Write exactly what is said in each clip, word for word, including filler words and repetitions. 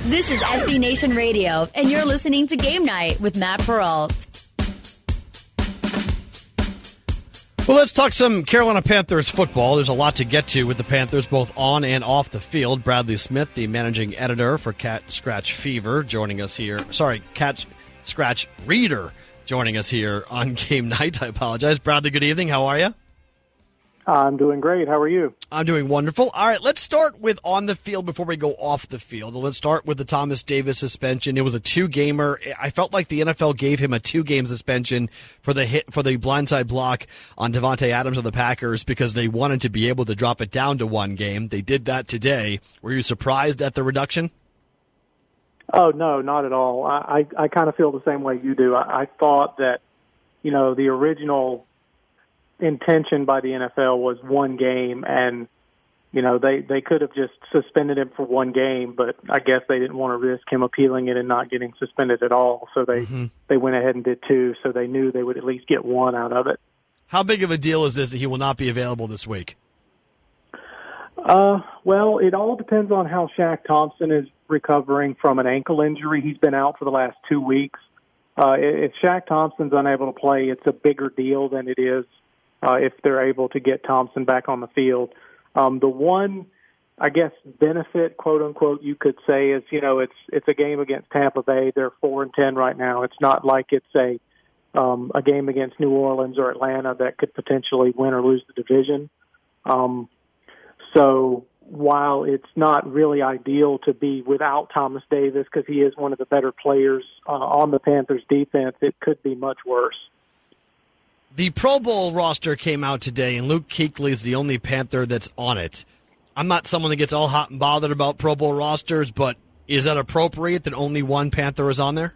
This is S B Nation Radio, and you're listening to Game Night with Matt Peralt. Well, let's talk some Carolina Panthers football. There's a lot to get to with the Panthers, both on and off the field. Bradley Smith, the managing editor for Cat Scratch Fever, joining us here. Sorry, Cat Scratch Reader, joining us here on Game Night. I apologize. Bradley, good evening. How are you? I'm doing great. How are you? I'm doing wonderful. All right, let's start with on the field before we go off the field. Let's start with the Thomas Davis suspension. It was a two-gamer. I felt like the N F L gave him a two-game suspension for the hit for the blindside block on Davante Adams of the Packers because they wanted to be able to drop it down to one game. They did that today. Were you surprised at the reduction? Oh, no, not at all. I, I, I kind of feel the same way you do. I, I thought that, you know, the original intention by the N F L was one game, and you know they they could have just suspended him for one game, but I guess they didn't want to risk him appealing it and not getting suspended at all, so they mm-hmm. they went ahead and did two, so they knew they would at least get one out of it. How big of a deal is this that he will not be available this week? Uh, well, it all depends on how Shaq Thompson is recovering from an ankle injury. He's been out for the last two weeks. Uh, if Shaq Thompson's unable to play, it's a bigger deal than it is Uh, if they're able to get Thompson back on the field. Um, the one, I guess, benefit, quote unquote, you could say is, you know, it's it's a game against Tampa Bay. They're four and ten right now. It's not like it's a um, a game against New Orleans or Atlanta that could potentially win or lose the division. Um, so while it's not really ideal to be without Thomas Davis because he is one of the better players uh, on the Panthers defense, it could be much worse. The Pro Bowl roster came out today, and Luke Kuechly is the only Panther that's on it. I'm not someone that gets all hot and bothered about Pro Bowl rosters, but is that appropriate that only one Panther is on there?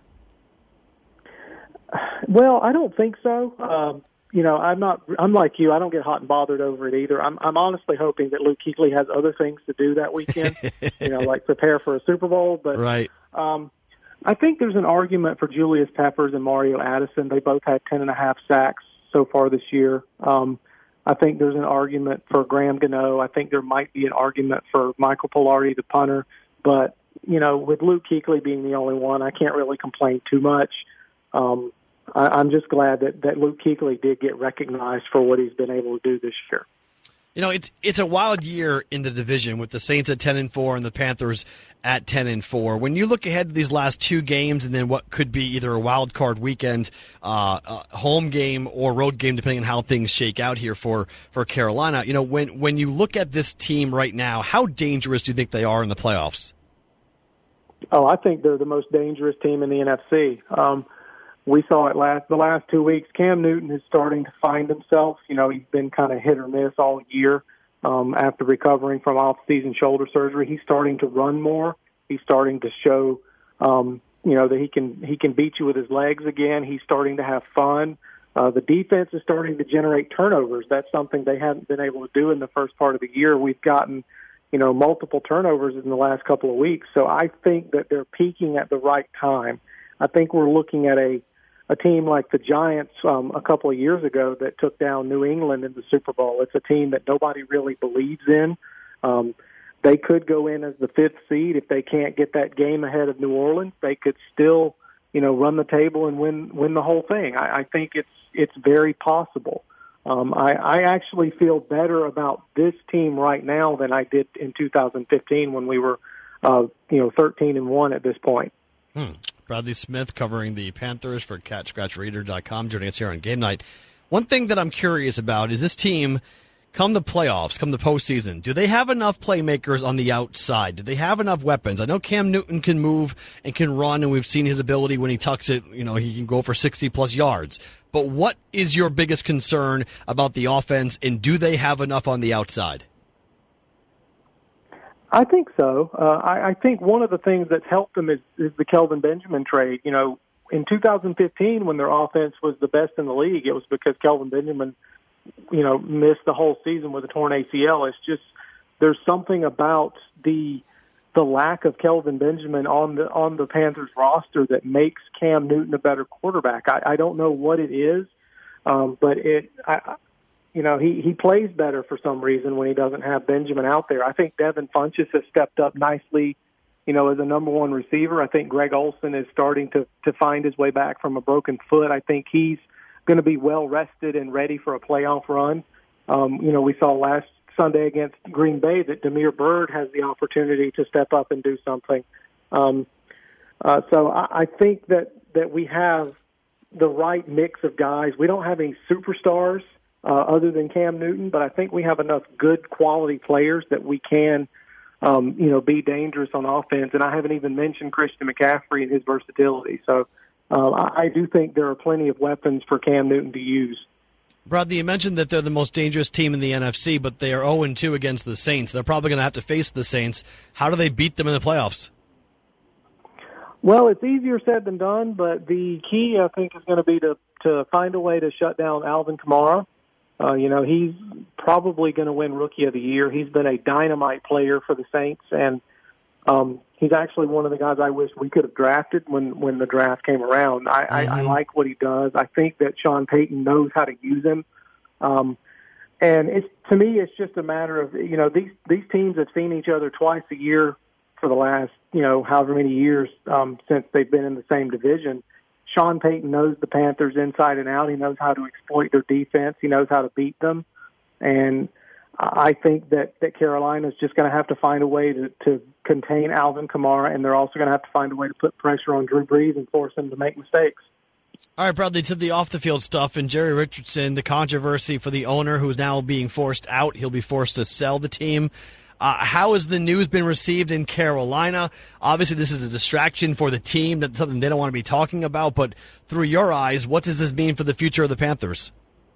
Well, I don't think so. Um, you know, I'm not. I'm like you. I don't get hot and bothered over it either. I'm, I'm honestly hoping that Luke Kuechly has other things to do that weekend. you know, like prepare for a Super Bowl. But right. Um, I think there's an argument for Julius Peppers and Mario Addison. They both had ten and a half sacks so far this year. Um, I think there's an argument for Graham Gano. I think there might be an argument for Michael Pilardi, the punter. But, you know, with Luke Kuechly being the only one, I can't really complain too much. Um, I, I'm just glad that, that Luke Kuechly did get recognized for what he's been able to do this year. You know, it's it's a wild year in the division with the Saints at ten and four and the Panthers at ten and four. When you look ahead to these last two games and then what could be either a wild card weekend, uh, a home game or road game, depending on how things shake out here for, for Carolina, you know, when when you look at this team right now, how dangerous do you think they are in the playoffs? Oh, I think they're the most dangerous team in the N F C. Um, We saw it last the last two weeks. Cam Newton is starting to find himself. You know, he's been kind of hit or miss all year um, after recovering from off-season shoulder surgery. He's starting to run more. He's starting to show, um, you know, that he can he can beat you with his legs again. He's starting to have fun. Uh, the defense is starting to generate turnovers. That's something they haven't been able to do in the first part of the year. We've gotten, you know, multiple turnovers in the last couple of weeks. So I think that they're peaking at the right time. I think we're looking at a a team like the Giants um, a couple of years ago that took down New England in the Super Bowl. It's a team that nobody really believes in. Um, they could go in as the fifth seed if they can't get that game ahead of New Orleans. They could still, you know, run the table and win win the whole thing. I, I think it's it's very possible. Um, I, I actually feel better about this team right now than I did in two thousand fifteen when we were, uh, you know, thirteen and one at this point. Hmm. Bradley Smith covering the Panthers for cat scratch reader dot com, joining us here on Game Night. One thing that I'm curious about is this team, come the playoffs, come the postseason, do they have enough playmakers on the outside? Do they have enough weapons? I know Cam Newton can move and can run, and we've seen his ability when he tucks it. You know, he can go for sixty-plus yards. But what is your biggest concern about the offense, and do they have enough on the outside? I think so. Uh, I, I think one of the things that's helped them is, is the Kelvin Benjamin trade. You know, in two thousand fifteen, when their offense was the best in the league, it was because Kelvin Benjamin, you know, missed the whole season with a torn A C L. It's just there's something about the the lack of Kelvin Benjamin on the on the Panthers roster that makes Cam Newton a better quarterback. I, I don't know what it is, um, but it. I, You know, he, he plays better for some reason when he doesn't have Benjamin out there. I think Devin Funchess has stepped up nicely, you know, as a number one receiver. I think Greg Olsen is starting to, to find his way back from a broken foot. I think he's going to be well rested and ready for a playoff run. Um, you know, we saw last Sunday against Green Bay that Damiere Byrd has the opportunity to step up and do something. Um, uh, so I, I think that, that we have the right mix of guys. We don't have any superstars uh, other than Cam Newton, but I think we have enough good quality players that we can, um, you know, be dangerous on offense. And I haven't even mentioned Christian McCaffrey and his versatility. So uh, I, I do think there are plenty of weapons for Cam Newton to use. Bradley, you mentioned that they're the most dangerous team in the N F C, but they are oh and two against the Saints. They're probably going to have to face the Saints. How do they beat them in the playoffs? Well, it's easier said than done, but the key, I think, is going to be to, to find a way to shut down Alvin Kamara. Uh, you know, he's probably going to win Rookie of the Year. He's been a dynamite player for the Saints, and um, he's actually one of the guys I wish we could have drafted when, when the draft came around. I, mm-hmm. I, I like what he does. I think that Sean Payton knows how to use him. Um, and it's, to me, it's just a matter of, you know, these, these teams have seen each other twice a year for the last, you know, however many years um, since they've been in the same division. Sean Payton knows the Panthers inside and out. He knows how to exploit their defense. He knows how to beat them. And I think that, that Carolina's just going to have to find a way to, to contain Alvin Kamara, and they're also going to have to find a way to put pressure on Drew Brees and force him to make mistakes. All right, Bradley, to the off-the-field stuff, and Jerry Richardson, the controversy for the owner who's now being forced out. He'll be forced to sell the team. Uh, how has the news been received in Carolina? Obviously, this is a distraction for the team. That's something they don't want to be talking about. But through your eyes, what does this mean for the future of the Panthers?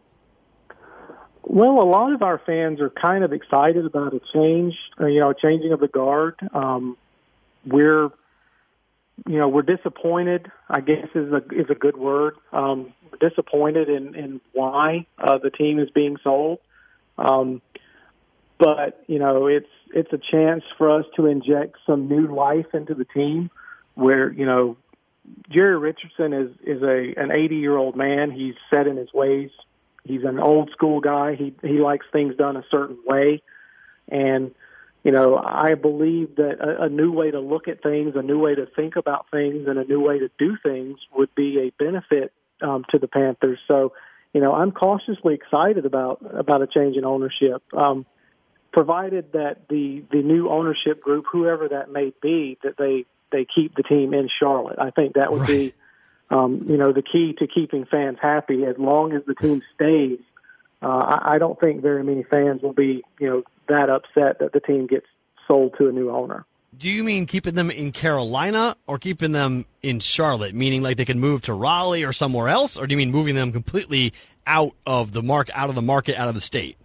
Well, a lot of our fans are kind of excited about a change, uh, you know, changing of the guard. Um, we're, you know, we're disappointed, I guess is a, is a good word. Um, we're disappointed in, in why uh, the team is being sold. Um, but, you know, it's, it's a chance for us to inject some new life into the team where, you know, Jerry Richardson is, is a, an eighty-year-old man. He's set in his ways. He's an old school guy. He he likes things done a certain way. And, you know, I believe that a, a new way to look at things, a new way to think about things, and a new way to do things would be a benefit um, to the Panthers. So, you know, I'm cautiously excited about, about a change in ownership, um, provided that the, the new ownership group, whoever that may be, that they, they keep the team in Charlotte. I think that would right. be Um, you know, the key to keeping fans happy. As long as the team stays, uh, I, I don't think very many fans will be, you know, that upset that the team gets sold to a new owner. Do you mean keeping them in Carolina or keeping them in Charlotte, meaning like they can move to Raleigh or somewhere else, or do you mean moving them completely out of the mark, out of the market, out of the state?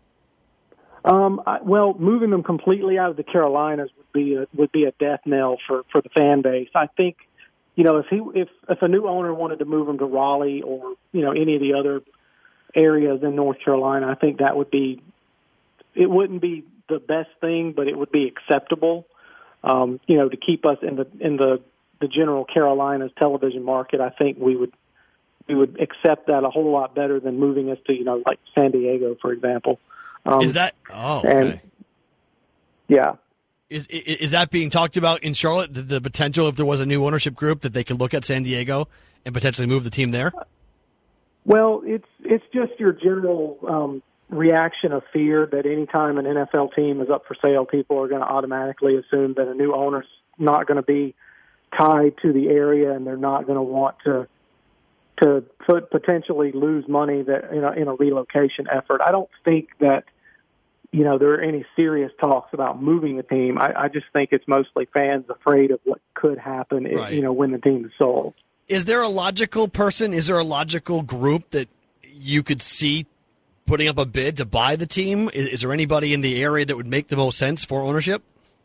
Um, I, well, moving them completely out of the Carolinas would be a, would be a death knell for, for the fan base. I think. You know, if he if if a new owner wanted to move him to Raleigh or, you know, any of the other areas in North Carolina, I think that would be it wouldn't be the best thing, but it would be acceptable. Um, you know, to keep us in the in the, the general Carolinas television market, I think we would we would accept that a whole lot better than moving us to, you know, like San Diego, for example. Um, Is that oh okay. And, yeah. Is is that being talked about in Charlotte, the, the potential if there was a new ownership group that they could look at San Diego and potentially move the team there? Well, it's it's just your general um, reaction of fear that any time an N F L team is up for sale, people are going to automatically assume that a new owner's not going to be tied to the area and they're not going to want to to put, potentially lose money that you know, in a relocation effort. I don't think that you know, there are any serious talks about moving the team. I, I just think it's mostly fans afraid of what could happen, right. if, you know, when the team is sold. Is there a logical person, is there a logical group that you could see putting up a bid to buy the team? Is, is there anybody in the area that would make the most sense for ownership?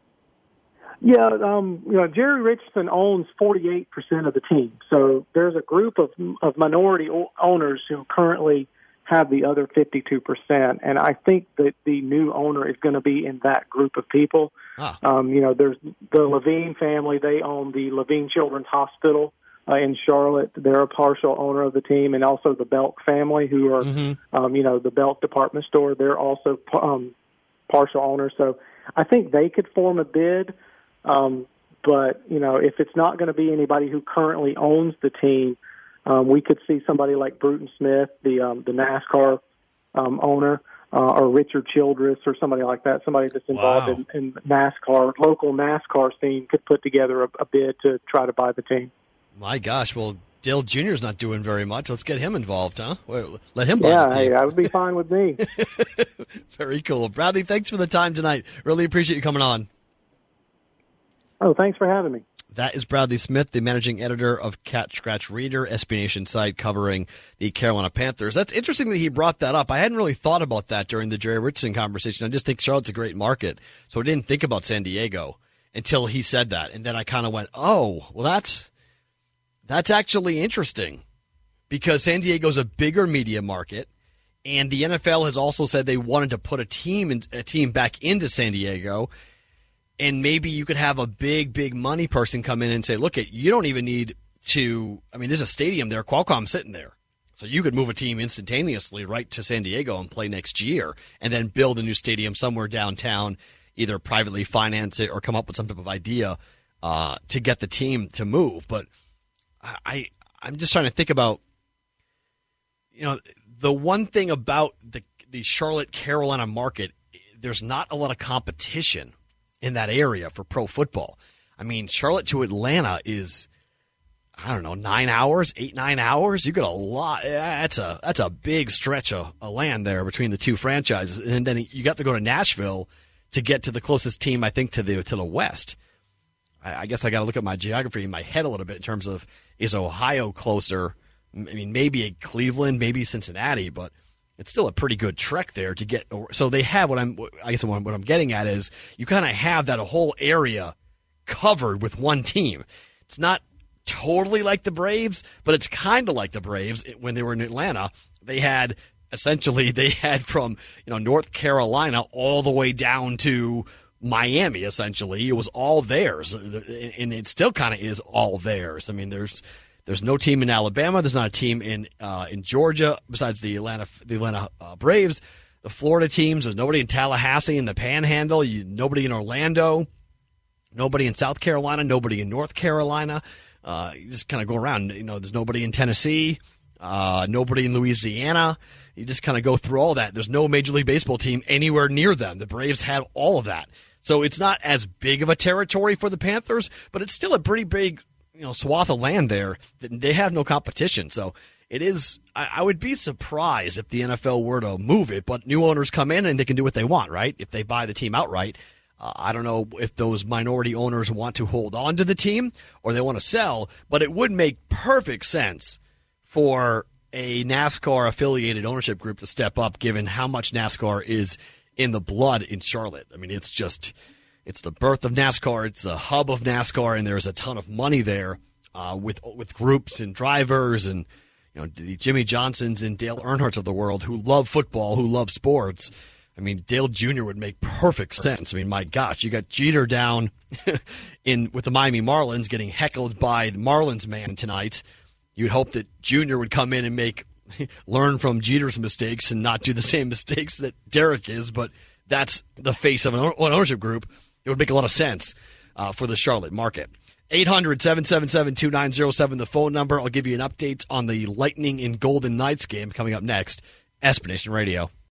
Yeah, um, you know, Jerry Richardson owns forty-eight percent of the team. So there's a group of, of minority owners who currently have the other fifty-two percent. And I think that the new owner is going to be in that group of people. Ah. Um, you know, there's the Levine family. They own the Levine Children's Hospital uh, in Charlotte. They're a partial owner of the team. And also the Belk family, who are, mm-hmm. um, you know, the Belk department store. They're also um, partial owners. So I think they could form a bid. Um, But, you know, if it's not going to be anybody who currently owns the team, um, we could see somebody like Bruton Smith, the um, the NASCAR um, owner, uh, or Richard Childress or somebody like that, somebody that's involved Wow. in, in NASCAR, local NASCAR scene, could put together a, a bid to try to buy the team. My gosh, well, Dale Junior's not doing very much. Let's get him involved, huh? Well, let him buy Yeah, the hey, team. that would be fine with me. Very cool. Bradley, thanks for the time tonight. Really appreciate you coming on. Oh, thanks for having me. That is Bradley Smith, the managing editor of Cat Scratch Reader, S B Nation site covering the Carolina Panthers. That's interesting that he brought that up. I hadn't really thought about that during the Jerry Richardson conversation. I just think Charlotte's a great market, so I didn't think about San Diego until he said that. And then I kind of went, oh, well, that's that's actually interesting because San Diego's a bigger media market, and the N F L has also said they wanted to put a team in, a team back into San Diego. And maybe you could have a big, big money person come in and say, look, you don't even need to – I mean, there's a stadium there. Qualcomm's sitting there. So you could move a team instantaneously right to San Diego and play next year and then build a new stadium somewhere downtown, either privately finance it or come up with some type of idea uh, to get the team to move. But I, I'm just trying to think about, you know, the one thing about the, the Charlotte, Carolina market, there's not a lot of competition in that area for pro football. I mean, Charlotte to Atlanta is, I don't know, nine hours, eight, nine hours. You got a lot. That's a that's a big stretch of, of land there between the two franchises. And then you got to go to Nashville to get to the closest team, I think, to the to the west. I, I guess I got to look at my geography in my head a little bit in terms of, is Ohio closer? I mean, maybe a Cleveland, maybe Cincinnati, but it's still a pretty good trek there to get. So they have what I'm. I guess what I'm, what I'm getting at is you kind of have that whole area covered with one team. It's not totally like the Braves, but it's kind of like the Braves when they were in Atlanta. They had essentially they had from you know North Carolina all the way down to Miami. Essentially, it was all theirs, and it still kind of is all theirs. I mean, there's. There's no team in Alabama. There's not a team in uh, in Georgia besides the Atlanta the Atlanta uh, Braves. The Florida teams. There's nobody in Tallahassee in the Panhandle. You, nobody in Orlando. Nobody in South Carolina. Nobody in North Carolina. Uh, you just kind of go around. You know, there's nobody in Tennessee. Uh, nobody in Louisiana. You just kind of go through all that. There's no Major League Baseball team anywhere near them. The Braves have all of that. So it's not as big of a territory for the Panthers, but it's still a pretty big you know, swath of land there. They have no competition. So it is, I, I would be surprised if the N F L were to move it, but new owners come in and they can do what they want, right? If they buy the team outright. Uh, I don't know if those minority owners want to hold on to the team or they want to sell, but it would make perfect sense for a NASCAR affiliated ownership group to step up given how much NASCAR is in the blood in Charlotte. I mean, it's just, it's the birth of NASCAR. It's the hub of NASCAR, and there's a ton of money there uh, with with groups and drivers and you know the Jimmy Johnsons and Dale Earnhardts of the world who love football, who love sports. I mean, Dale Junior would make perfect sense. I mean, my gosh, you got Jeter down in with the Miami Marlins getting heckled by the Marlins man tonight. You'd hope that Junior would come in and make learn from Jeter's mistakes and not do the same mistakes that Derek is, but that's the face of an ownership group. It would make a lot of sense uh, for the Charlotte market. eight hundred, seven seven seven, two nine zero seven, the phone number. I'll give you an update on the Lightning and Golden Knights game coming up next. S B Nation Radio.